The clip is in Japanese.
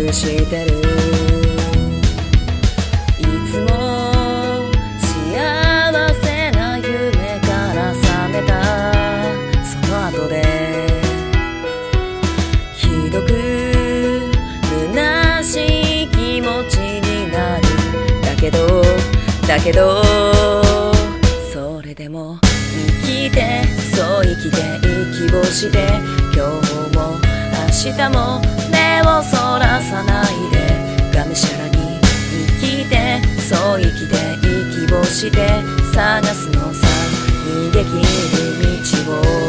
してる。いつも幸せな夢から覚めたその後でひどく虚しい気持ちになる。だけどそれでも生きてそう生きて息をして今日も明日も目をそらさないでがむしゃらに生きてそう生きて息をして探すのさ逃げ切る道を